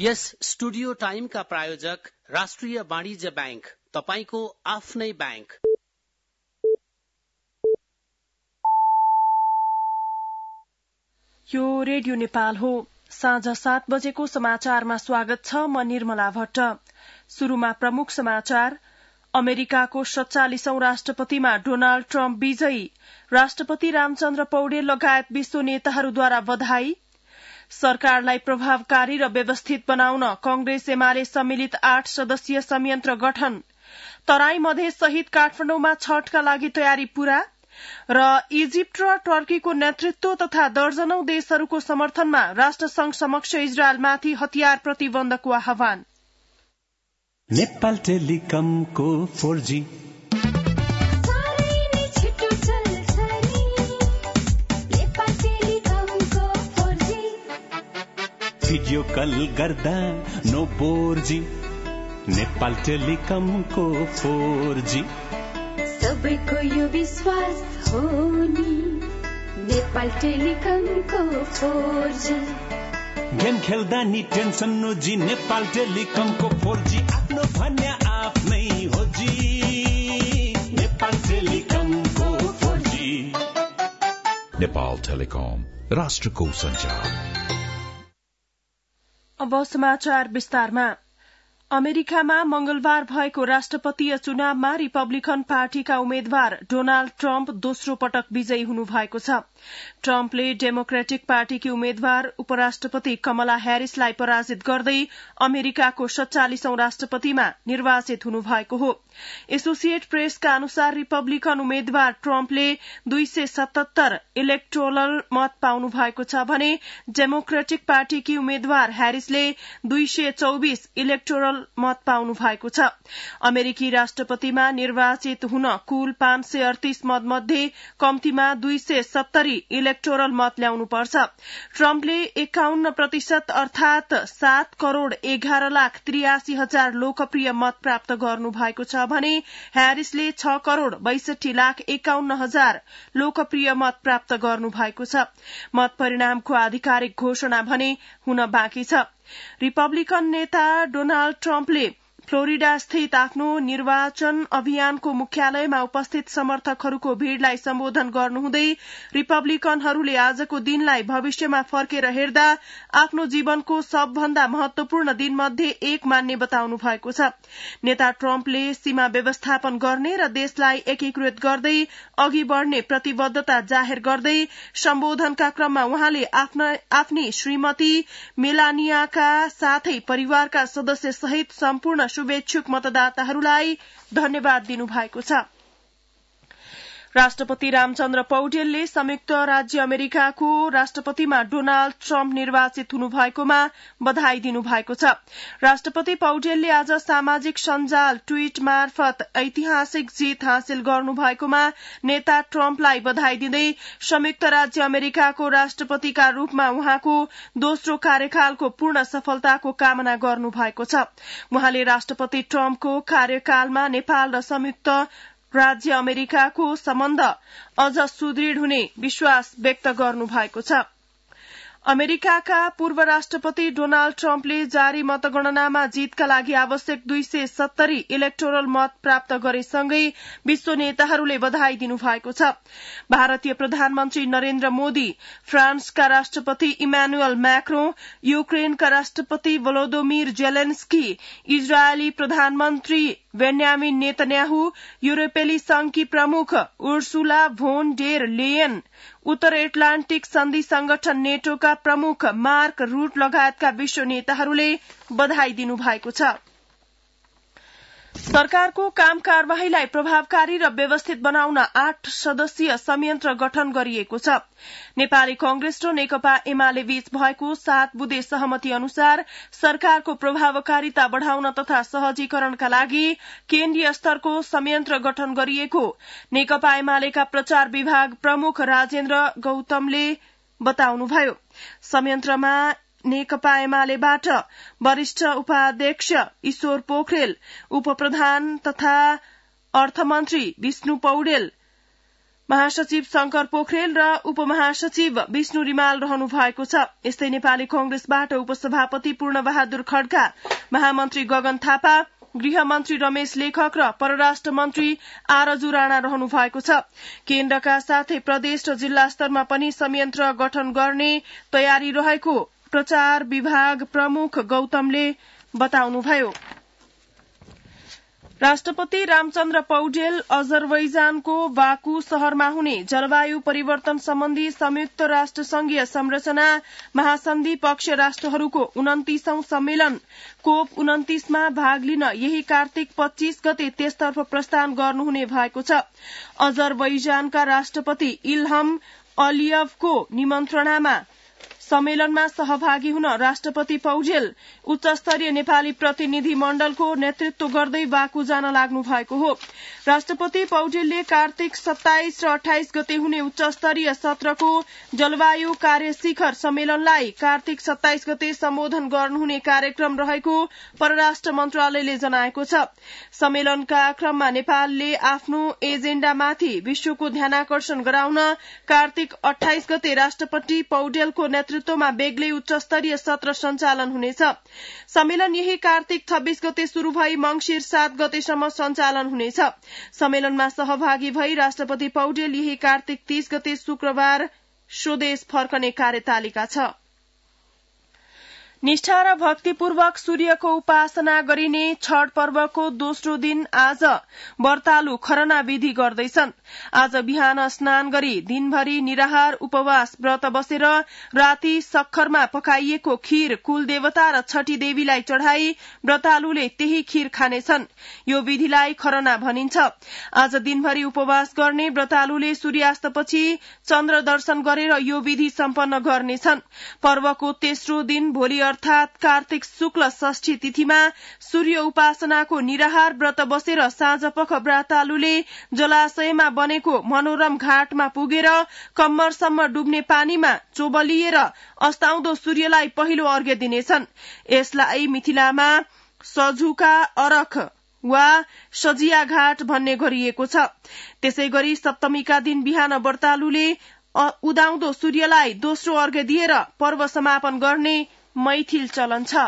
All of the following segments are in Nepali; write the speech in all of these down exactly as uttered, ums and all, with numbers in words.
यस स्टुडियो टाइमका प्रायोजक राष्ट्रिय वाणिज्य बैंक, तपाईको आफ्नै बैंक। यो रेडियो नेपाल हो। साँझ सात बजेको समाचारमा स्वागत छ। म निर्मला भट्ट। शुरूमा प्रमुख समाचार। अमेरिकाको सत्तालीसौं राष्ट्रपतिमा डोनाल्ड ट्रम्प विजयी, राष्ट्रपति रामचन्द्र पौडेल लगायत विश्व नेताहरूद्वारा बधाई। सरकारलाई प्रभावकारी र व्यवस्थित बनाउन कंग्रेस एमाले सम्मिलित आठ सदस्यीय संयन्त्र गठन। तराई मधेस सहित काठमाडौँमा छठका लागि तयारी पूरा। र इजिप्ट र टर्कीको नेतृत्व तथा दर्जनौं देशहरूको समर्थनमा राष्ट्रसंघ समक्ष इजरायलमाथि हतियार प्रतिबन्धको आह्वान। नेपाल टेलिकमको फोर जी भिडियो कल गर्दा नो फोर जी। नेपाल टेलिकमको फोर जी सबैको यो विश्वास हो नि। नेपाल टेलिकमको फोर जी। गेम खेल्दा नि टेन्सन नो जी। नेपाल टेलिकमको फोर जी आफ्नो भन्या आफ्नै हो जी। नेपाल टेलिकमको फोर जी। नेपाल टेलिकम, राष्ट्रको संचार। अब समाचार विस्तारमा। अमेरिकामा मंगलबार भएको राष्ट्रपतीय चुनावमा रिपब्लिकन पार्टीका उम्मेद्वार डोनाल्ड ट्रम्प दोस्रो पटक विजयी हुनु भएको छ। ट्रम्पले डेमोक्रेटिक पार्टीकी उम्मेद्वार उपराष्ट्रपति कमला ह्यारिसलाई पराजित गर्दै अमेरिकाको सत्तालीसौं राष्ट्रपतिमा निर्वाचित हुनु भएको हो। एसोसिएट प्रेसका अनुसार रिपब्लिकन उम्मेद्वार ट्रम्पले दुई सय सतहत्तर इलेक्टोरल मत पाउनु भएको छ भने डेमोक्रेटिक पार्टीकी उम्मेद्वार ह्यारिसले दुई सय चौबिस इलेक्टोरल मत पाउनु भएको छ। अमेरिकी राष्ट्रपतिमा निर्वाचित हुन कुल पाँच सय अडतीस मत मध्ये कम्तीमा दुई सय सत्तरी इलेक्टोरल मत ल्याउनुपर्छ। ट्रम्पले एकाउन्न प्रतिशत अर्थात सात करोड़ एघार लाख त्रियासी हजार लोकप्रिय मत प्राप्त गर्नु भएको छ भने ह्यारिसले छ करोड़ बैसठी लाख एकाउन्न हजार लोकप्रिय मत प्राप्त गर्नु भएको छ। मत परिणामको आधिकारिक घोषणा भने हुन बाँकी छ। रिपब्लिकन नेता डोनाल्ड ट्रम्पले फ्लोरिडा स्थित आफ्नो निर्वाचन अभियानको मुख्यालयमा उपस्थित समर्थकहरूको भीड़लाई सम्बोधन गर्नुहुँदै रिपब्लिकनहरूले आजको दिनलाई भविष्यमा फर्केर हेर्दा आफ्नो जीवनको सबभन्दा महत्वपूर्ण दिनमध्ये एक मान्ने बताउनु भएको छ। नेता ट्रम्पले सीमा व्यवस्थापन गर्ने र देशलाई एकीकृत गर्दै अघि बढ़ने प्रतिबद्धता जाहेर गर्दै सम्बोधनका क्रममा उहाँले आफ्नी श्रीमती मेलानियाका साथै परिवारका सदस्य सहित सम्पूर्ण शुभेच्छुक मतदाताहरूलाई धन्यवाद दिनुभएको छ। राष्ट्रपति रामचन्द्र पौडेलले संयुक्त राज्य अमेरिकाको राष्ट्रपतिमा डोनाल्ड ट्रम्प निर्वाचित हुनु भएकोमा बधाई दिनु भएको छ। राष्ट्रपति पौडेलले आज सामाजिक सञ्जाल ट्वीट मार्फत ऐतिहासिक जीत हासिल गर्नु भएकोमा नेता ट्रम्पलाई बधाई दिँदै संयुक्त राज्य अमेरिकाको राष्ट्रपतिका रूपमा उहाँको दोस्रो कार्यकालको पूर्ण सफलताको कामना गर्नु भएको छ। उहाँले राष्ट्रपति ट्रम्पको कार्यकालमा नेपाल र संयुक्त राज्य अमेरिकाको सम्बन्ध अझ सुदृढ़ हुने विश्वास व्यक्त गर्नु भएको छ। अमेरिकाका पूर्व राष्ट्रपति डोनाल्ड ट्रम्पले जारी मतगणनामा जीतका लागि आवश्यक दुई सय सत्तरी इलेक्टोरल मत प्राप्त गरेसँगै विश्व नेताहरूले बधाई दिनु भएको छ। भारतीय प्रधानमन्त्री नरेन्द्र मोदी, फ्रान्सका राष्ट्रपति इमानुएल मैक्रों, युक्रेनका राष्ट्रपति भोलोदोमिर जेलेन्स्की, इजरायली प्रधानमन्त्री बेन्यामिन नेतन्याहु, युरोपेली संघकी प्रमुख उर्सुला भोन डेर लेयन, उत्तर एटलान्टिक सन्धि संगठन नेटोका प्रमुख मार्क रूट लगायतका विश्व नेताहरूले बधाई दिनु भएको छ। सरकारको काम कार्यवाहीलाई प्रभावकारी र व्यवस्थित बनाउन आठ सदस्यीय संयन्त्र गठन गरिएको छ। नेपाली कांग्रेस र नेकपा एमाले बीच भएको सात बुँदे सहमति अनुसार सरकारको प्रभावकारिता बढ़ाउन तथा सहजीकरणका लागि केन्द्रीय स्तरको संयन्त्र गठन गरिएको नेकपा एमालेका प्रचार विभाग प्रमुख राजेन्द्र गौतमले बताउनुभयो। संयन्त्रमा नेकपा एमालेबाट वरिष्ठ उपाध्यक्ष ईश्वर पोखरेल, उपप्रधान तथा अर्थमन्त्री विष्णु पौडेल, महासचिव शंकर पोखरेल र उपमहासचिव विष्णु रिमाल रहनु भएको छ। यस्तै नेपाली कांग्रेसबाट उपसभापति पूर्णबहादुर खड्का, महामन्त्री गगन थापा, गृहमन्त्री रमेश लेखक र परराष्ट्र मन्त्री आरजु राणा रहनु भएको छ। केन्द्रका साथै प्रदेश र जिल्ला स्तरमा पनि संयन्त्र गठन गर्ने तयारी रहेको प्रचार विभाग प्रमुख गौतमले बताउनुभयो। राष्ट्रपति रामचन्द्र पौडेल अजरबैजानको बाकु शहरमा हुने जलवायु परिवर्तन सम्बन्धी संयुक्त राष्ट्र संघीय संरचना महासन्धि पक्ष राष्ट्रहरूको उन्तिसौं सम्मेलन कोप उन्तिसमा भाग लिन यही कार्तिक पच्चीस गते त्यसतर्फ प्रस्थान गर्नुहुने भएको छ। अजरबैजानका राष्ट्रपति इल्हम अलियवको निमन्त्रणामा सम्मेलनमा सहभागी हुन राष्ट्रपति पौडेल उच्चस्तरीय नेपाली प्रतिनिधि मण्डलको नेतृत्व गर्दै बाकु जान लाग्नु भएको हो। राष्ट्रपति पौडेलले कार्तिक सत्ताइस र अठाइस गते हुने उच्चस्तरीय सत्रको जलवायु कार्य शिखर सम्मेलनलाई कार्तिक सत्ताइस गते सम्बोधन गर्नुहुने कार्यक्रम रहेको परराष्ट्र मन्त्रालयले जनाएको छ। सम्मेलनका क्रममा नेपालले आफ्नो एजेण्डामाथि विश्वको ध्यानाकर्षण गराउन कार्तिक अठाइस गते राष्ट्रपति पौडेलको नेतृत्वमा बेग्लै उच्चस्तरीय सत्र सञ्चालन हुनेछ। सम्मेलन यही कार्तिक छब्बीस गते शुरू भई मंगिर सात गतेसम्म सञ्चालन हुनेछ। सम्मेलनमा सहभागी भई राष्ट्रपति पौडेल यही कार्तिक तीस गते शुक्रबार स्वदेश फर्कने कार्यतालिका छ। निष्ठा र भक्तिपूर्वक सूर्यको उपासना गरिने छठ पर्वको दोस्रो दिन आज व्रतालु खरना विधि गर्दैछन्। आज बिहान स्नान गरी दिनभरि निराहार उपवास व्रत बसेर राति सक्खरमा पकाइएको खीर कुल देवता र छठी देवीलाई चढ़ाई व्रतालुले त्यही खीर खानेछन्। यो विधिलाई खरना भनिन्छ। आज दिनभरि उपवास गर्ने व्रतालुले सूर्यास्तपछि चन्द्र दर्शन गरेर यो विधि सम्पन्न गर्नेछन्। पर्वको तेस्रो दिन भोलि अर्थात कार्तिक शुक्ल षष्ठी तिथिमा सूर्य उपासनाको निराहार व्रत बसेर साँझपख व्रतालुले जलाशयमा बनेको मनोरम घाटमा पुगेर कम्मरसम्म डुब्ने पानीमा चोबलिएर अस्ताउँदो सूर्यलाई पहिलो अर्घ्य दिनेछन्। यसलाई मिथिलामा सझुका अरख वा सजिया घाट भन्ने गरिएको छ। त्यसै गरी सप्तमीका दिन बिहान व्रतालुले उदाउँदो सूर्यलाई दोस्रो अर्घ्य दिएर पर्व समापन गर्ने मैथिल चलन छ।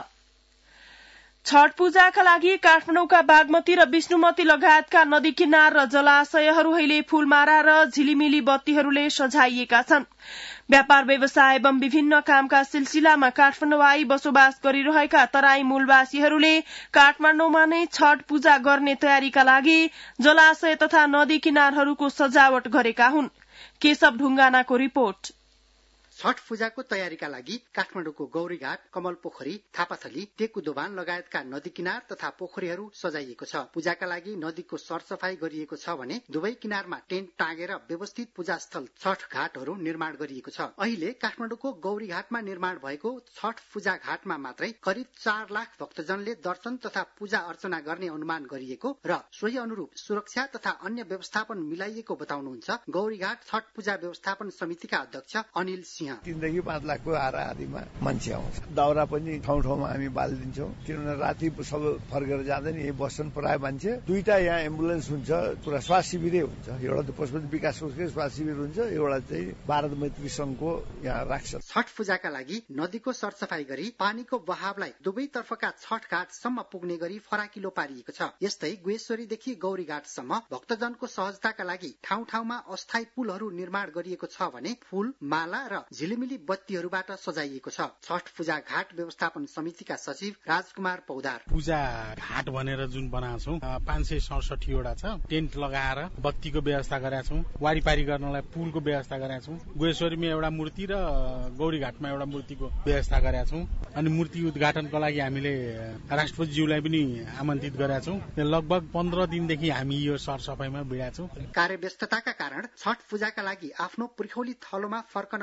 छठ पूजाका लागि काठमाडौँका बागमती र विष्णुमती लगायतका नदी किनार र जलाशयहरू अहिले फूलमारा र झिलिमिली बत्तीहरूले सजाइएका छन्। व्यापार व्यवसाय एवं विभिन्न कामका सिलसिलामा काठमाडौँ आई बसोबास गरिरहेका तराई मूलवासीहरूले काठमाडौँमा नै छठ पूजा गर्ने तयारीका लागि जलाशय तथा नदी किनारहरूको सजावट गरेका हुन्। केशव ढुङ्गानाको रिपोर्ट। छठ पूजाको तयारीका लागि काठमाडौँको गौरीघाट, कमल पोखरी, थापाथली, टेकु दोभान लगायतका नदी किनार तथा पोखरीहरू सजाइएको छ। पूजाका लागि नदीको सरसफाई गरिएको छ भने दुवै किनारमा टेन्ट टाँगेर व्यवस्थित पूजा स्थल छठ घाटहरू निर्माण गरिएको छ। अहिले काठमाडौँको गौरीघाटमा निर्माण भएको छठ पूजा घाटमा मात्रै करिब चार लाख भक्तजनले दर्शन तथा पूजा अर्चना गर्ने अनुमान गरिएको र सोही अनुरूप सुरक्षा तथा अन्य व्यवस्थापन मिलाइएको बताउनुहुन्छ गौरीघाट छठ पूजा व्यवस्थापन समितिका अध्यक्ष अनिल सिंह। तीनदेखि पाँच लाखको हारा हारीमा मान्छे आउँछ। दाउरा पनि ठाउँ ठाउँमा हामी बालिदिन्छौँ किनभने राति सब फर्केर जाँदैन, यही बस्छन् प्राय मान्छे। दुईटा यहाँ एम्बुलेन्स हुन्छ, पुरा स्वास्थ्य शिविरै हुन्छ। एउटा त पशुपति विकास कोषकै स्वास्थ्य शिविर हुन्छ, एउटा चाहिँ भारत मैत्री संघको यहाँ राख्छ। छठ पूजाका लागि नदीको सरसफाई गरी पानीको बहावलाई दुवै तर्फका छठ घाटसम्म पुग्ने गरी फराकिलो पारिएको छ। यस्तै गुहेश्वरीदेखि गौरीघाटसम्म भक्तजनको सहजताका लागि ठाउँ ठाउँमा अस्थायी पुलहरू निर्माण गरिएको छ भने फूल, माला र झिलिमिली बत्तीहरूबाट सजाइएको छ। छठ पूजा घाट व्यवस्थापन समितिका सचिव राजकुमार पौधार। पूजा घाट भनेर जुन बनाएको छौँ पाँच सय सडसठी वटा छ। टेन्ट लगाएर बत्तीको व्यवस्था गरेका छौँ, वारिपारी गर्नलाई पुलको व्यवस्था गरेका छौँ। गुहेश्वरीमा एउटा मूर्ति र गौरीघाटमा एउटा मूर्तिको व्यवस्था गरेका छौँ। अनि मूर्ति उद्घाटनको लागि हामीले राष्ट्रपतिज्यूलाई पनि आमन्त्रित गरेका छौँ। लगभग पन्ध्र दिनदेखि हामी यो सरसफाइमा भिडेका छौँ। कार्यव्यस्तताका कारण छठ पूजाका लागि आफ्नो पुर्खौली थलोमा फर्कन नसके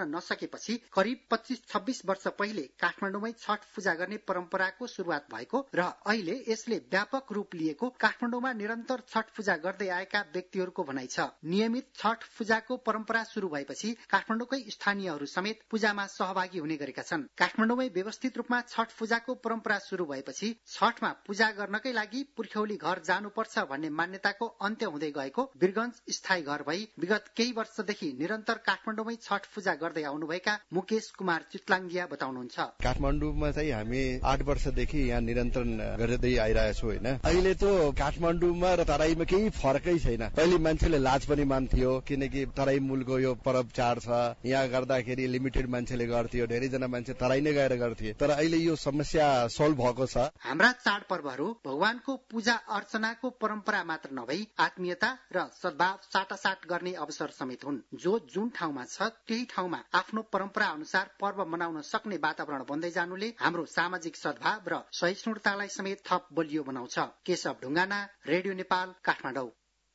सकेपछि करिब पच्चीस छब्बीस वर्ष पहिले काठमाडौँमै छठ पूजा गर्ने परम्पराको शुरूआत भएको र अहिले यसले व्यापक रूप लिएको काठमाडौँमा निरन्तर छठ पूजा गर्दै आएका व्यक्तिहरूको भनाइ छ। नियमित छठ पूजाको परम्परा शुरू भएपछि काठमाडौँकै स्थानीयहरू समेत पूजामा सहभागी हुने गरेका छन्। काठमाडौँमै व्यवस्थित रूपमा छठ पूजाको परम्परा शुरू भएपछि छठमा पूजा गर्नकै लागि पुर्ख्यौली घर जानुपर्छ भन्ने मान्यताको अन्त्य हुँदै गएको वीरगञ्ज स्थायी घर भई विगत केही वर्षदेखि निरन्तर काठमाडौँमै छठ पूजा गर्दै आउनुभएका मुकेश कुमार चितलाङ्गिया बताउनुहुन्छ। काठमाडौँमा चाहिँ हामी आठ वर्षदेखि यहाँ निरन्तर गर्दै आइरहेको छौँ होइन। अहिले त काठमाडौँमा र तराईमा केही फरकै छैन। पहिले मान्छेले लाज पनि मान्थ्यो किनकि तराई मूलको यो पर्व चाड छ, यहाँ गर्दाखेरि लिमिटेड मान्छेले गर्थ्यो, धेरैजना मान्छे तराई नै गएर गर्थे। तर अहिले यो समस्या सल्भ भएको छ। हाम्रा चाड पर्वहरू भगवानको पूजा अर्चनाको परम्परा मात्र नभई आत्मीयता र सद्भाव साटासाट गर्ने अवसर समेत हुन्। जो जुन ठाउँमा छ त्यही ठाउँमा आफ्नो परम्परा अनुसार पर्व मनाउन सक्ने वातावरण बन्दै जानुले हाम्रो सामाजिक सद्भाव र सहिष्णुतालाई समेत थप बलियो बनाउँछ। केशव ढुङ्गाना, रेडियो नेपाल, काठमाडौँ।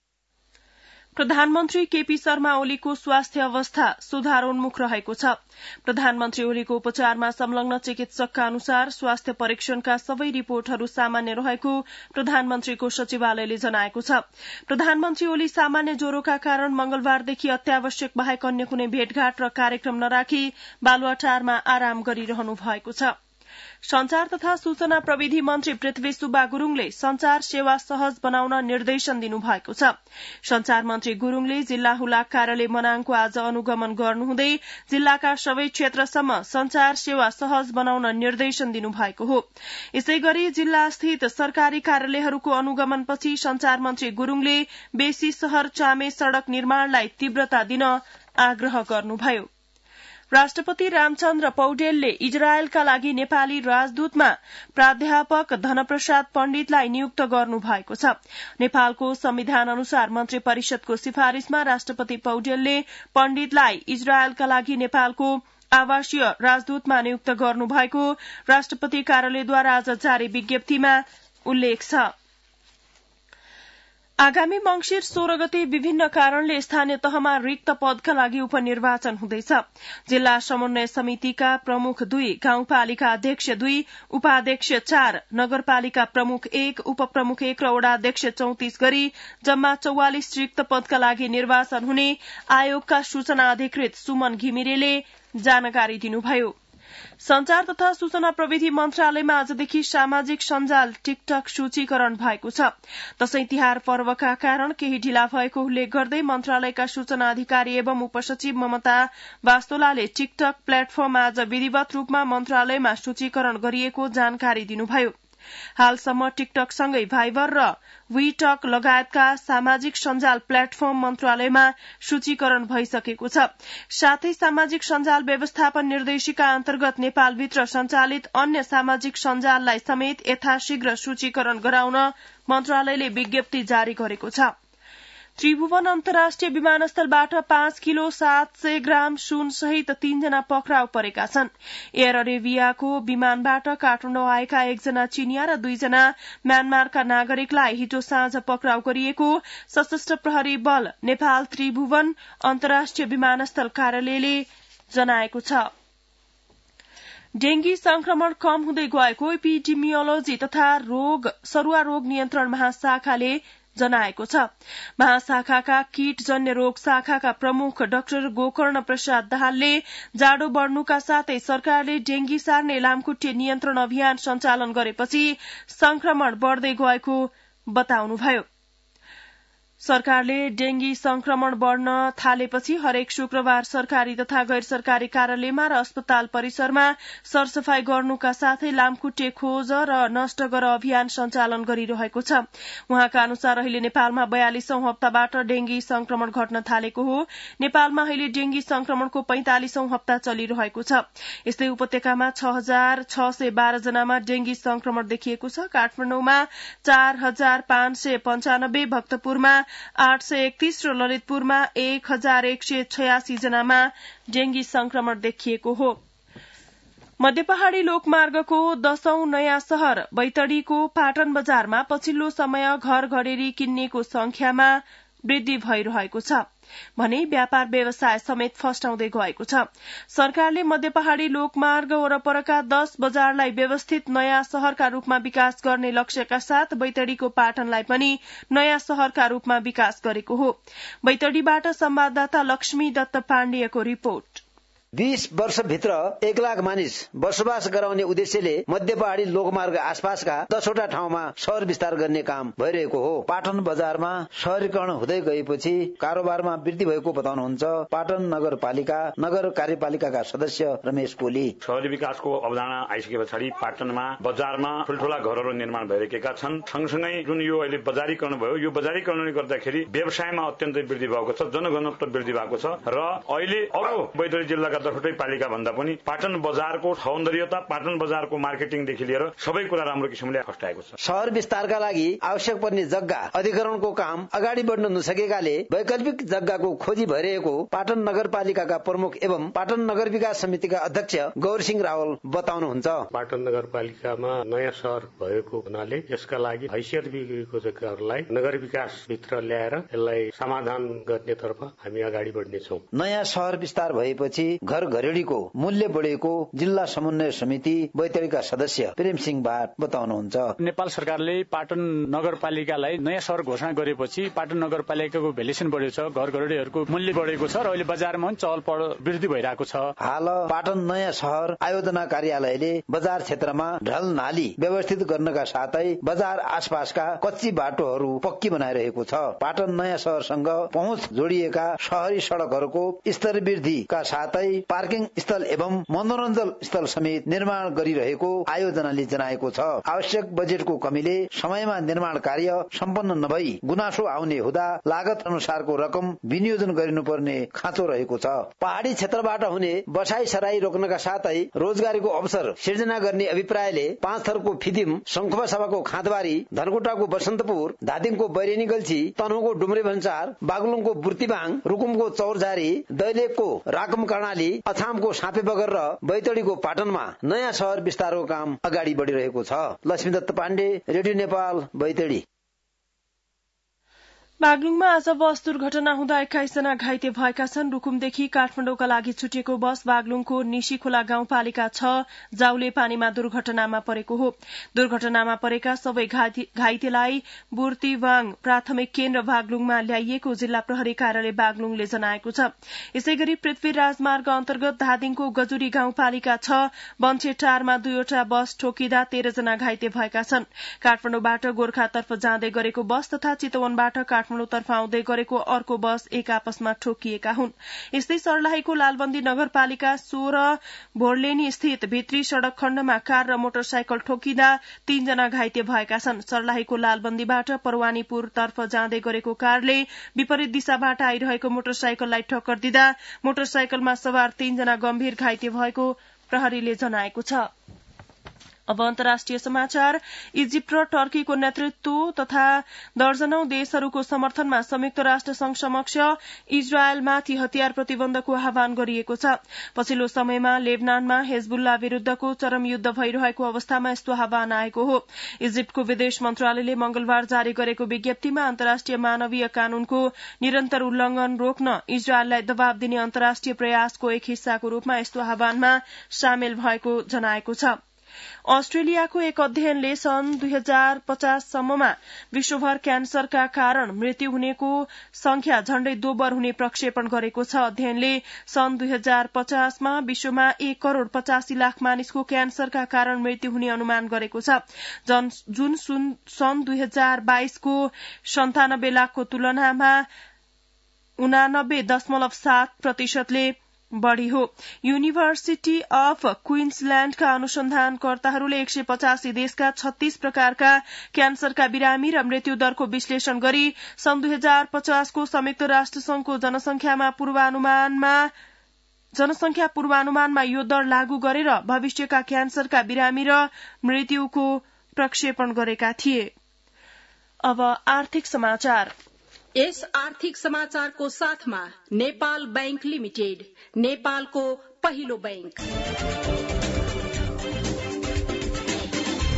प्रधानमन्त्री केपी शर्मा ओलीको स्वास्थ्य अवस्था सुधारोन्मुख रहेको छ। प्रधानमन्त्री ओलीको उपचारमा संलग्न चिकित्सकका अनुसार स्वास्थ्य परीक्षणका सबै रिपोर्टहरू सामान्य रहेको प्रधानमन्त्रीको सचिवालयले जनाएको छ। प्रधानमन्त्री ओली सामान्य ज्वरोका कारण मंगलबारदेखि अत्यावश्यक बाहेक अन्य कुनै भेटघाट र कार्यक्रम नराखी बालुवाटारमा आराम गरिरहनु भएको छ। संचार तथा सूचना प्रविधि मन्त्री पृथ्वी सुब्बा गुरूङले संचार सेवा सहज बनाउन निर्देशन दिनुभएको छ। संचार मन्त्री गुरूङले जिल्ला हुलाक कार्यालय मनाङको आज अनुगमन गर्नुहुँदै जिल्लाका सबै क्षेत्रसम्म संचार सेवा सहज बनाउन निर्देशन दिनुभएको हो। यसै गरी जिल्ला स्थित सरकारी कार्यालयहरूको अनुगमनपछि संचार मन्त्री गुरूङले बेसी शहर चामे सड़क निर्माणलाई तीव्रता दिन आग्रह गर्नुभयो। राष्ट्रपति रामचन्द्र पौडेलले इजरायलका लागि नेपाली राजदूतमा प्राध्यापक धनप्रसाद पण्डितलाई नियुक्त गर्नु भएको छ। नेपालको संविधान अनुसार मन्त्री परिषदको सिफारिशमा राष्ट्रपति पौडेलले पण्डितलाई इजरायलका लागि नेपालको आवासीय राजदूतमा नियुक्त गर्नु भएको राष्ट्रपति कार्यालयद्वारा आज जारी विज्ञप्तिमा उल्लेख छ। आगामी मंगिर सोह्र गते विभिन्न कारणले स्थानीय तहमा रिक्त पदका लागि उपनिर्वाचन हुँदैछ। जिल्ला समन्वय समितिका प्रमुख दुई, गाउँपालिका अध्यक्ष दुई, उपाध्यक्ष चार, नगरपालिका प्रमुख एक, उपप्रमुख एक र वडाध्यक्ष चौतिस गरी जम्मा चौवालिस रिक्त पदका लागि निर्वाचन हुने आयोगका सूचना अधिकृत सुमन घिमिरेले जानकारी दिनुभयो। संचार तथा सूचना प्रविधि मन्त्रालयमा आजदेखि सामाजिक सञ्जाल टिकटक सूचीकरण भएको छ। दशैं तिहार पर्वका कारण केही ढिला भएको उल्लेख गर्दै मन्त्रालयका सूचना अधिकारी एवं उपसचिव ममता वास्तोलाले टिकटक प्लेटफर्म आज विधिवत रूपमा मन्त्रालयमा सूचीकरण गरिएको जानकारी दिनुभयो। हालसम्म टिकटकसँगै भाइबर र वीटक लगायतका सामाजिक सञ्जाल प्लेटफर्म मन्त्रालयमा सूचीकरण भइसकेको छ। साथै सामाजिक सञ्जाल व्यवस्थापन निर्देशिका अन्तर्गत नेपालभित्र सञ्चालित अन्य सामाजिक सञ्जाललाई समेत यथाशीघ्र सूचीकरण गराउन मन्त्रालयले विज्ञप्ति जारी गरेको छ। त्रिभुवन अन्तर्राष्ट्रिय विमानस्थलबाट पाँच किलो सात सय ग्राम सुन सहित तीनजना पक्राउ परेका छन्। एयर अरेबियाको विमानबाट काठमाडौँ आएका एकजना चिनिया र दुईजना म्यानमारका नागरिकलाई हिजो साँझ पक्राउ गरिएको सशस्त्र प्रहरी बल नेपाल त्रिभुवन अन्तर्राष्ट्रिय विमानस्थल कार्यालयले जनाएको छ। डेंगी संक्रमण कम हुँदै गएको एपिडेमियोलोजी तथा रोग सरुवा रोग नियन्त्रण महाशाखाले जनाएको छ। महाशाखाका कीटजन्य रोग शाखाका प्रमुख डाक्टर गोकर्ण प्रसाद दाहालले जाडो बढ़नुका साथै सरकारले डेंगी सार्ने लामखुट्टे नियन्त्रण अभियान सञ्चालन गरेपछि संक्रमण बढ़दै गएको बताउनुभयो। सरकारले डेंगी संक्रमण बढ़न थालेपछि हरेक शुक्रबार सरकारी तथा गैर सरकारी कार्यालयमा र अस्पताल परिसरमा सरसफाई गर्नुका साथै लामखुट्टे खोज र नष्ट गर अभियान सञ्चालन गरिरहेको छ। उहाँका अनुसार अहिले नेपालमा बयालिसौं हप्ताबाट डेंगी संक्रमण घट्न थालेको हो। नेपालमा अहिले डेंगी संक्रमणको पैंतालिसौं हप्ता चलिरहेको छ। यस्तै उपत्यकामा छ हजार छ सय बाह्र जनामा डेंगी संक्रमण देखिएको छ। काठमाडौँमा चार हजार पाँच सय पञ्चानब्बे, भक्तपुरमा आठ सय एकतीस र ललितपुरमा एक हजार एक सय छयासी जनामा डेंगी संक्रमण देखिएको हो। मध्य पहाड़ी लोकमार्गको दशौं नयाँ शहर बैतडीको पाटन बजारमा पछिल्लो समय घर घडेरी किन्नेको संख्यामा वृद्धि भइरहेको छ भने व्यापार व्यवसाय समेत फस्टाउँदै गएको छ। सरकारले मध्य पहाड़ी लोकमार्ग वरपरका दश बजारलाई व्यवस्थित नयाँ शहरका रूपमा विकास गर्ने लक्ष्यका साथ बैतडीको पाटनलाई पनि नयाँ शहरका रूपमा विकास गरेको हो। बैतडीबाट संवाददाता लक्ष्मी दत्त पाण्डेयको रिपोर्ट। बीस वर्षभित्र एक लाख मानिस बसोबास गराउने उद्देश्यले मध्य पहाड़ी लोकमार्ग आसपासका दसवटा ठाउँमा शहर विस्तार गर्ने काम भइरहेको हो। पाटन बजारमा शहरीकरण हुँदै गएपछि कारोबारमा वृद्धि भएको बताउनुहुन्छ पाटन नगरपालिका नगर कार्यपालिकाका सदस्य रमेश कोली। शहरी विकासको अवधारणा आइसके पछाडि पाटनमा बजारमा ठूल्ठूला घरहरू निर्माण भइरहेका छन्। सँगसँगै जुन यो अहिले बजारीकरण भयो, यो बजारीकरणले गर्दाखेरि व्यवसायमा अत्यन्तै वृद्धि भएको छ, जनघनत्व वृद्धि भएको छ र अहिले अरू बैतडी जिल्लाका दसवटै पालिका भन्दा पनि पाटन बजारको सौन्दर्यता, पाटन बजारको मार्केटिङदेखि लिएर सबै कुरा राम्रो किसिमले खस्टाएको छ। शहर विस्तारका लागि आवश्यक पर्ने जग्गा अधिग्रहणको काम अगाडि बढ्न नसकेकाले वैकल्पिक जग्गाको खोजी भइरहेको पाटन नगरपालिकाका प्रमुख एवं पाटन नगर विकास समितिका अध्यक्ष गौरसिंह रावल बताउनुहुन्छ। पाटन नगरपालिकामा नयाँ शहर भएको हुनाले यसका लागि हैसियत बिग्रेको जग्गाहरूलाई नगर विकास भित्र ल्याएर यसलाई समाधान गर्नेतर्फ हामी अगाडि बढ्नेछौँ। नयाँ शहर विस्तार भएपछि घर घरेडीको मूल्य बढेको जिल्ला समन्वय समिति बैतडीका सदस्य प्रेम सिंह भाट बताउनुहुन्छ। नेपाल सरकारले पाटन नगरपालिकालाई नयाँ शहर घोषणा गरेपछि पाटन नगरपालिकाको भ्यालुएसन बढेको छ, घर घरेडीहरूको मूल्य बढेको छ र अहिले बजारमा पनि चहल पहल वृद्धि भइरहेको छ। हाल पाटन नयाँ शहर आयोजना कार्यालयले बजार क्षेत्रमा ढल नाली व्यवस्थित गर्नका साथै बजार आसपासका कच्ची बाटोहरू पक्की बनाइरहेको छ। पाटन नयाँ शहरसँग पहुँच जोडिएका शहरी सड़कहरूको स्तर वृद्धिका साथै पार्किङ स्थल एवं मनोरञ्जन स्थल समेत निर्माण गरिरहेको आयोजनाले जनाएको छ। आवश्यक बजेटको कमीले समयमा निर्माण कार्य सम्पन्न नभई गुनासो आउने हुँदा लागत अनुसारको रकम विनियोजन गरिनुपर्ने खाँचो रहेको छ। पहाड़ी क्षेत्रबाट हुने बसाई सराई रोक्नका साथै रोजगारीको अवसर सिर्जना गर्ने अभिप्रायले पाँच थरको फिदिम, शंखुवा सभाको खाँदबारी, धनकुटाको बसन्तपुर, धादिङको बैरेनी गल्छी, तनहुको डुम्रे भन्सार, बागलुङको बुर्तिबाङ, रुकुमको चौरझारी, दैलेखको राकम कर्णाली, अछामको सापे बगर र बैतडीको पाटनमा नयाँ शहर विस्तारको काम अगाडि बढ़िरहेको छ। लक्ष्मीदत्त पाण्डे, रेडियो नेपाल, बैतडी। बागलुङमा आज बस दुर्घटना हुँदा एक्काइस जना घाइते भएका छन्। रुकुमदेखि काठमाडौँका लागि छुटेको बस बागलुङको निशीखोला गाउँपालिका छ जाउले पानीमा दुर्घटनामा परेको हो। दुर्घटनामा परेका सबै घाइतेलाई बुर्तिवाङ प्राथमिक केन्द्र बागलुङमा ल्याइएको जिल्ला प्रहरी कार्यालय बागलुङले जनाएको छ। यसैगरी पृथ्वी राजमार्ग अन्तर्गत धादिङको गजुरी गाउँपालिका छ बन्छेटारमा दुईवटा बस ठोकिँदा तेह्र जना घाइते भएका छन्। काठमाडौँबाट गोर्खातर्फ जाँदै गरेको बस तथा चितवनबाट काठमाडौँतर्फ आउँदै गरेको अर्को बस एक आपसमा ठोकिएका हुन्। यस्तै सर्लाहीको लालबन्दी नगरपालिका सोह्र भोरलेनी स्थित भित्री सड़क खण्डमा कार र मोटरसाइकल ठोकिँदा तीनजना घाइते भएका छन्। सर्लाहीको लालबन्दीबाट परवानीपुर तर्फ जाँदै गरेको कारले विपरीत दिशाबाट आइरहेको मोटरसाइकललाई टक्कर दिँदा मोटरसाइकलमा सवार तीनजना गम्भीर घाइते भएको प्रहरीले जनाएको छ। अब अन्तर्राष्ट्रिय समाचार। इजिप्ट र टर्कीको नेतृत्व तथा दर्जनौं देशहरूको समर्थनमा संयुक्त राष्ट्र संघ समक्ष इजरायलमाथि हतियार प्रतिबन्धको आह्वान गरिएको छ। पछिल्लो समयमा लेबनानमा हेजबुल्ला विरूद्धको चरम युद्ध भइरहेको अवस्थामा यस्तो आह्वान आएको हो। इजिप्टको विदेश मन्त्रालयले मंगलबार जारी गरेको विज्ञप्तिमा अन्तर्राष्ट्रिय मानवीय कानूनको निरन्तर उल्लंघन रोक्न इजरायललाई दबाव दिने अन्तर्राष्ट्रिय प्रयासको एक हिस्साको रूपमा यस्तो आह्वानमा सामेल भएको जनाएको छ। अस्ट्रेलियाको एक अध्ययनले सन् दुई हजार पचास सम्ममा विश्वभर क्यान्सरका कारण मृत्यु हुनेको संख्या झण्डै दोब्बर हुने प्रक्षेपण गरेको छ। अध्ययनले सन् दुई हजार पचासमा विश्वमा एक करोड़ पचासी लाख मानिसको क्यान्सरका कारण मृत्यु हुने अनुमान गरेको छ, जुन सन् दुई हजार बाइसको सन्तानब्बे लाखको तुलनामा उनानब्बे दशमलव सात प्रतिशतले बढ़ी हो। यूनिभर्सिटी अफ क्वीन्सल्याण्डका अनुसन्धानकर्ताहरूले एक सय पचासी देशका छत्तीस प्रकारका क्यान्सरका बिरामी र मृत्यु दरको विश्लेषण गरी सन् दुई हजार पचासको संयुक्त राष्ट्र संघको जनसंख्यामा पूर्वानुमानमा जनसंख्या पूर्वानुमानमा यो दर लागू गरेर भविष्यका क्यान्सरका बिरामी र मृत्युको प्रक्षेपण गरेका थिए। अब आर्थिक समाचार। यस आर्थिक समाचारको साथमा नेपाल बैंक लिमिटेड, नेपालको पहिलो बैंक।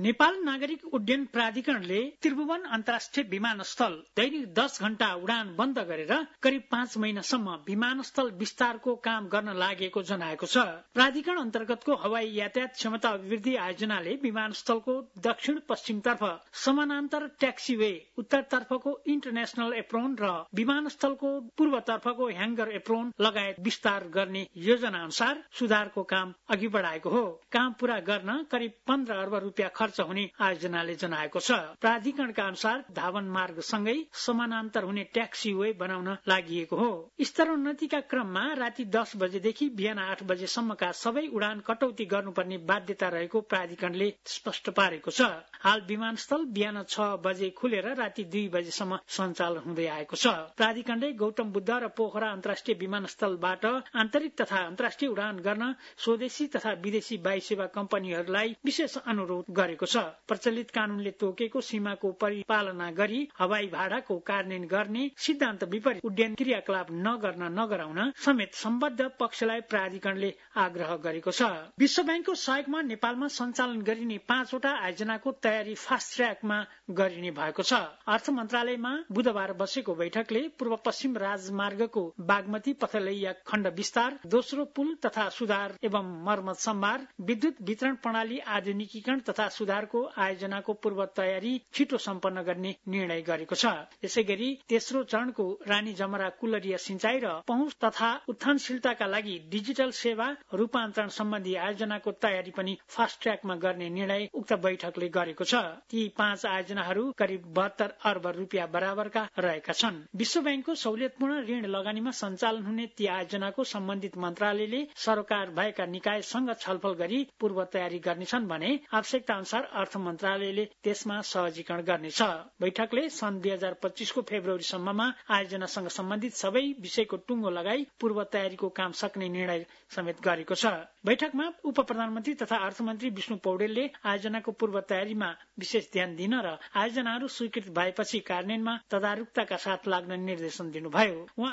नेपाल नागरिक उड्डयन प्राधिकरणले त्रिभुवन अन्तर्राष्ट्रिय विमानस्थल दैनिक दस घण्टा उडान बन्द गरेर करिब पाँच महिनासम्म विमानस्थल विस्तारको काम गर्न लागेको जनाएको छ। प्राधिकरण अन्तर्गतको हवाई यातायात क्षमता अभिवृद्धि आयोजनाले विमानस्थलको दक्षिण पश्चिमतर्फ समानान्तर ट्याक्सीवे, उत्तरतर्फको इन्टरनेशनल एप्रोन र विमानस्थलको पूर्वतर्फको ह्याङ्गर एप्रोन लगायत विस्तार गर्ने योजना अनुसार सुधारको काम अघि बढाएको हो। काम पूरा गर्न करिब पन्ध्र अर्ब रुपियाँ खर्च हुने आयोजनाले जनाएको छ। प्राधिकरणका अनुसार धावन मार्गसँगै समानान्तर हुने ट्याक्सी वे बनाउन लागि हो। स्तरोन्नतिका क्रममा राति दस बजेदेखि बिहान आठ बजेसम्मका सबै उडान कटौती गर्नुपर्ने बाध्यता रहेको प्राधिकरणले स्पष्ट पारेको छ। हाल विमानस्थल बिहान छ बजे खुलेर राति दुई बजेसम्म सञ्चालन हुँदै आएको छ। प्राधिकरणले गौतम बुद्ध र पोखरा अन्तर्राष्ट्रिय विमानस्थलबाट आन्तरिक तथा अन्तर्राष्ट्रिय उडान गर्न स्वदेशी तथा विदेशी वायु सेवा कम्पनीहरूलाई विशेष अनुरोध गरेको छ। प्रचलित कानूनले तोकेको सीमाको परिपालना गरी हवाई भाडाको कार्यान्वयन गर्ने सिद्धान्त विपरीत उड्डयन क्रियाकलाप नगर्न नगराउन समेत सम्बद्ध पक्षलाई प्राधिकरणले आग्रह गरेको छ। विश्व ब्याङ्कको सहयोगमा नेपालमा सञ्चालन गरिने पाँचवटा आयोजनाको तयारी फास्ट ट्र्याकमा गरिने भएको छ। अर्थ मन्त्रालयमा बुधबार बसेको बैठकले पूर्व पश्चिम राजमार्गको बागमती पथलैया खण्ड विस्तार, दोस्रो पुल तथा सुधार एवं मर्मत सम्भार, विद्युत वितरण प्रणाली आधुनिकीकरण तथा सुधारको आयोजनाको पूर्व तयारी छिटो सम्पन्न गर्ने निर्णय गरेको छ। यसै गरी तेस्रो चरणको रानी जमरा कुलरिया सिंचाई र पहुँच तथा उत्थानशीलताका लागि डिजिटल सेवा रूपान्तरण सम्बन्धी आयोजनाको तयारी पनि फास्ट ट्र्याकमा गर्ने निर्णय उक्त बैठकले गरेको छ। ती पाँच आयोजनाहरू करिब बहत्तर अर्ब रुपियाँ बराबरका रहेका छन्। विश्व ब्याङ्कको सहुलियतपूर्ण ऋण लगानीमा सञ्चालन हुने ती आयोजनाको सम्बन्धित मन्त्रालयले सरकार भएका निकायसँग छलफल गरी पूर्व तयारी गर्नेछन् भने आवश्यकता अनुसार अर्थ मन्त्रालयले त्यसमा सहजीकरण गर्नेछ। बैठकले सन् दुई हजार पच्चीसको फेब्रुअरीसम्ममा आयोजनासँग सम्बन्धित सबै विषयको टुङ्गो लगाई पूर्व तयारीको काम सक्ने निर्णय समेत गरेको छ। बैठकमा उप प्रधानमन्त्री तथा अर्थमन्त्री विष्णु पौडेलले आयोजनाको पूर्व तयारीमा विशेष ध्यान दिन र आयोजनाहरू स्वीकृत भएपछि कार्यान्वयनमा तदारुकताका साथ लाग्न निर्देशन दिनुभयो।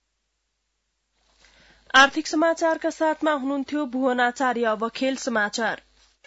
आर्थिक समाचारका साथमा हुनुहुन्थ्यो भुवन आचार्य। अब खेल समाचार।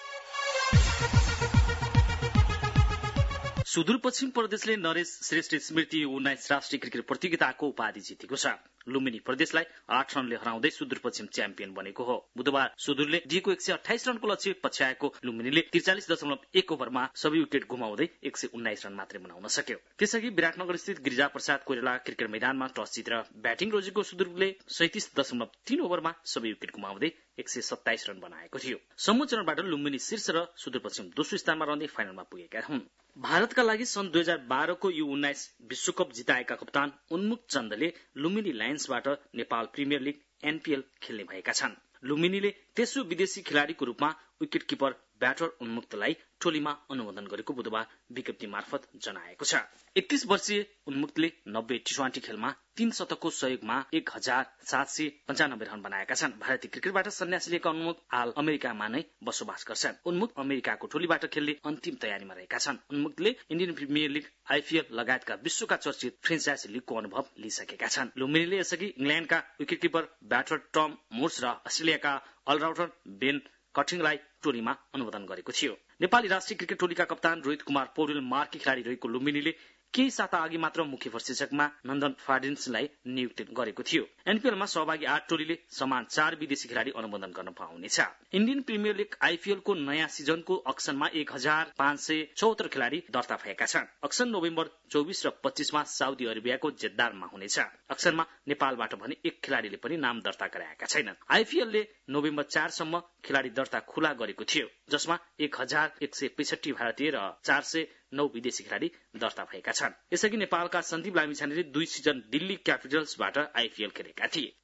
सुदूरपश्चिम प्रदेशले नरेश श्रेष्ठ स्मृति उन्नाइस राष्ट्रिय क्रिकेट प्रतियोगिताको उपाधि जितेको छ। लुम्बिनी प्रदेशलाई आठ रनले हराउँदै सुदूरपश्चिम च्याम्पियन बनेको हो। बुधबार सुदूरले दिएको एक सय अठाइस रनको लक्ष्य पछ्याएको लुम्बिनीले त्रिचालिस दशमलव एक ओभरमा सबै विकेट गुमाउँदै एक सय उन्नाइस रन मात्रै बनाउन सक्यो। त्यसअघि विराटनगर स्थित गिरिजा प्रसाद कोइराला क्रिकेट मैदानमा टस जितेर ब्याटिङ रोजेको सुदूरले सैतिस दशमलव तीन ओभरमा सबै विकेट गुमाउँदै एक सय सत्ताइस रन बनाएको थियो। समूह चरणबाट लुम्बिनी शीर्ष र सुदूरपश्चिम दोस्रो स्थानमा रहँदै फाइनलमा पुगेका हुन्। भारतका लागि सन् दुई हजार बाह्रको यु उन्नाइस विश्वकप जिताएका कप्तान उन्मुक्त चन्दले लुम्बिनी लायन्सबाट नेपाल प्रिमियर लिग एनपीएल खेल्ने भएका छन्। लुम्बिनीले तेस्रो विदेशी खेलाड़ीको रूपमा विकेट किपर ब्याटर उन्मुक्तलाई टोलीमा अनुमोदन गरेको बुधबार विज्ञप्ति मार्फत जनाएको छ। एकतीस वर्षीय उन्मुक्तले नब्बे टी ट्वेन्टी खेलमा तीन शतकको सहयोगमा एक हजार सात सय पञ्चानब्बे रन बनाएका छन्। भारतीय क्रिकेटबाट सन्यास लिएका उन्मुक्त हाल अमेरिकामा नै बसोबास गर्छन्। उन्मुक्त अमेरिकाको टोलीबाट खेल्ने अन्तिम तयारीमा रहेका छन्। उन्मुक्तले इन्डियन प्रिमियर लिग, आइपीएल लगायतका विश्वका चर्चित फ्रेन्चाइज लिगको अनुभव लिइसकेका छन्। लुम्बिनीले यसअघि इंग्ल्याण्डका wicket keeper batter Tom Morse र अस्ट्रेलियाका अलराउन्डर बेन कटिङलाई टोलीमा अनुमोदन गरेको थियो। नेपाली राष्ट्रिय क्रिकेट टोलीका कप्तान रोहित कुमार पौडेल मार्की खेलाड़ी रहेको लुम्बिनीले केही साता अघि मात्र मुख्य प्रशिक्षकमा नन्दन फाडिन्सलाई नियुक्ति गरेको थियो। एनपीएलमा सहभागी आठ टोलीले समान चार विदेशी खेलाड़ी अनुमोदन गर्न पाउनेछ। इन्डियन प्रिमियर लिग आइपीएलको नयाँ सिजनको अक्सनमा एक हजार पाँच सय चौहत्तर खेलाड़ी दर्ता भएका छन्। अक्सन नोभेम्बर चौबिस र पच्चीसमा साउदी अरेबियाको जेद्दारमा हुनेछ। अक्सनमा नेपालबाट भने एक खेलाड़ीले पनि नाम दर्ता गराएका छैनन्। आइपीएलले नोभेम्बर चारसम्म खेलाड़ी दर्ता खुला गरेको थियो, जसमा एक हजार एक सय पैसठी भारतीय र चार सय नौ विदेशी खेलाड़ी दर्ता भएका छन्। यसअघि नेपालका सन्दीप लामिछानेले दुई सिजन दिल्ली क्यापिटल्सबाट आइपीएल खेलेका थिए।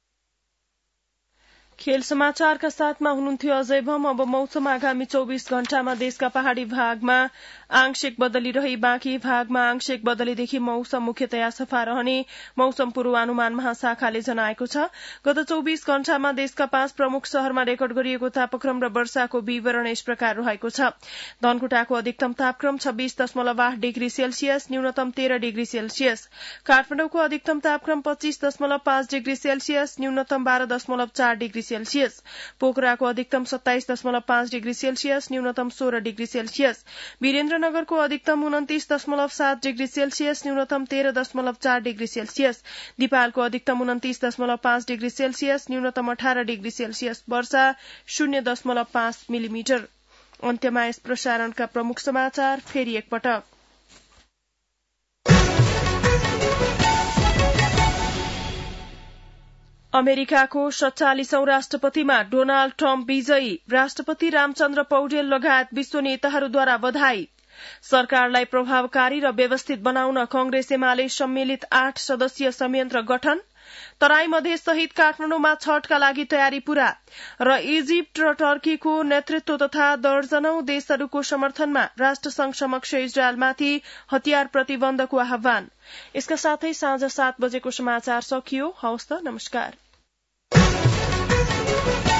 खेल समाचारका साथमा हुनुहुन्थ्यो अजय भम। अब मौसम। आगामी चौबिस घण्टामा देशका पहाड़ी भागमा आंशिक बदली रही बाँकी भागमा आंशिक बदलीदेखि मौसम मुख्यतया सफा रहने मौसम पूर्वानुमान महाशाखाले जनाएको छ। गत चौबिस घण्टामा देशका पाँच प्रमुख शहरमा रेकर्ड गरिएको तापक्रम र वर्षाको विवरण यस प्रकार रहेको छ। धनकुटाको अधिकतम तापक्रम छब्बीस दशमलव आठ डिग्री सेल्सियस, न्यूनतम तेह्र डिग्री सेल्सियस। काठमाडौँको अधिकतम तापक्रम पच्चीस दशमलव पाँच डिग्री सेल्सियस, न्यूनतम बाह्र दशमलव चार डिग्री सेल्सियस। पोखराको अधिकतम सत्ताइस दशमलव पाँच डिग्री सेल्सियस, न्यूनतम सोह्र डिग्री सेल्सियस। वीरेन्द्रनगरको अधिकतम उन्तिस दशमलव सात डिग्री सेल्सियस, न्यूनतम तेह्र दशमलव चार डिग्री सेल्सियस। दिपालको अधिकतम उन्तिस दशमलव पाँच डिग्री सेल्सियस, न्यूनतम अठार डिग्री सेल्सियस। वर्षा शून्य दशमलव पाँच मिलिमिटर। अन्त्यमा यस प्रसारणका प्रमुख समाचार फेरि एकपटक। अमेरिकाको सत्तालीसौं राष्ट्रपतिमा डोनाल्ड ट्रम्प विजयी, राष्ट्रपति रामचन्द्र पौडेल लगायत विश्व नेताहरूद्वारा बधाई। सरकारलाई प्रभावकारी र व्यवस्थित बनाउन कंग्रेस एमाले सम्मिलित आठ सदस्यीय संयन्त्र गठन। तराई मधेस सहित काठमाडौँमा छठका लागि तयारी पूरा। र इजिप्ट र टर्कीको नेतृत्व तथा दर्जनौं देशहरूको समर्थनमा राष्ट्रसंघ समक्ष इजरायलमाथि हतियार प्रतिबन्धको आह्वान। यसका साथै साँझ सात बजेको समाचार सकियो। हवस् त, नमस्कार।